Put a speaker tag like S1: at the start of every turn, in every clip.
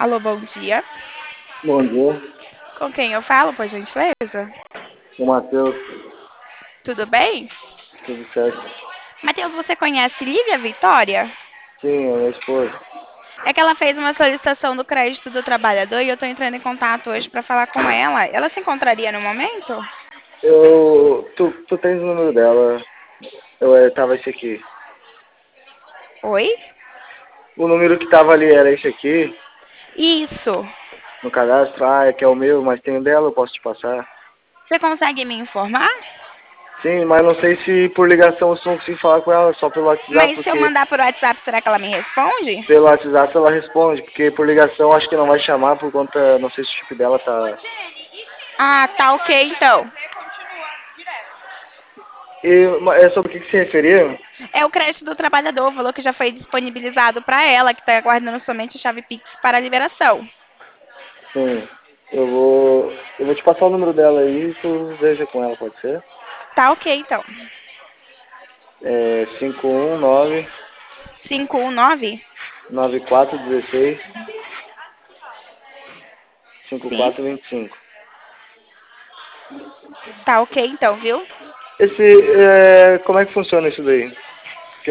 S1: Alô, bom dia.
S2: Bom dia,
S1: Com quem eu falo, por gentileza?
S2: o Matheus,
S1: Tudo bem?
S2: tudo certo?
S1: Matheus, você conhece Lívia Vitória?
S2: Sim, é minha esposa.
S1: É que ela fez uma solicitação do crédito do trabalhador e eu estou entrando em contato hoje para falar com ela. Ela se encontraria no momento?
S2: Tu tens o número dela? Tava esse aqui.
S1: Oi?
S2: O número que tava ali era esse aqui,
S1: Isso.
S2: no cadastro. Ah, é que é o meu, mas tem o dela, eu posso te passar.
S1: Você consegue me informar?
S2: Sim, mas não sei se por ligação eu não consigo falar com ela, só pelo WhatsApp,
S1: Mas se eu
S2: porque
S1: mandar por WhatsApp, será que ela me responde?
S2: pelo WhatsApp ela responde, porque por ligação acho que não vai chamar por conta, não sei se o chip dela tá.
S1: Ah, tá ok então.
S2: É sobre o que se referia?
S1: É o crédito do trabalhador, o valor que já foi disponibilizado para ela, que está aguardando somente a chave Pix para a liberação.
S2: Sim, eu vou te passar o número dela aí e tu veja com ela, pode ser?
S1: Tá ok então.
S2: É 519
S1: 519?
S2: 9416
S1: Sim.
S2: 5425.
S1: Tá ok então, viu?
S2: Como é que funciona isso daí? Que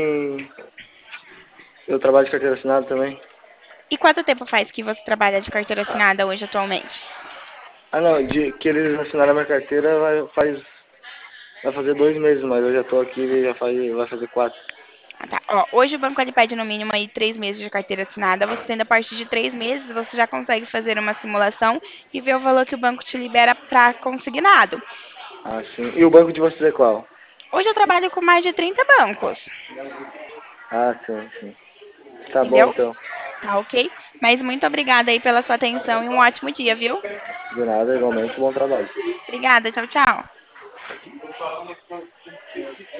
S2: eu trabalho de carteira assinada também.
S1: E quanto tempo faz que você trabalha de carteira assinada hoje atualmente?
S2: Ah não, que eles assinaram a minha carteira vai fazer 2 meses, mas eu já tô aqui e vai fazer 4.
S1: Ah, tá. Ó, hoje o banco ele pede no mínimo aí 3 meses de carteira assinada. Você tendo a partir de 3 meses, você já consegue fazer uma simulação e ver o valor que o banco te libera para consignado.
S2: Ah, sim. E o banco de vocês é qual?
S1: Hoje eu trabalho com mais de 30 bancos,
S2: Ah, sim, sim. Tá bom
S1: entendeu?
S2: então.
S1: Tá ok? Mas muito obrigada aí pela sua atenção e um ótimo dia, viu?
S2: De nada, igualmente, bom trabalho.
S1: Obrigada, tchau, tchau.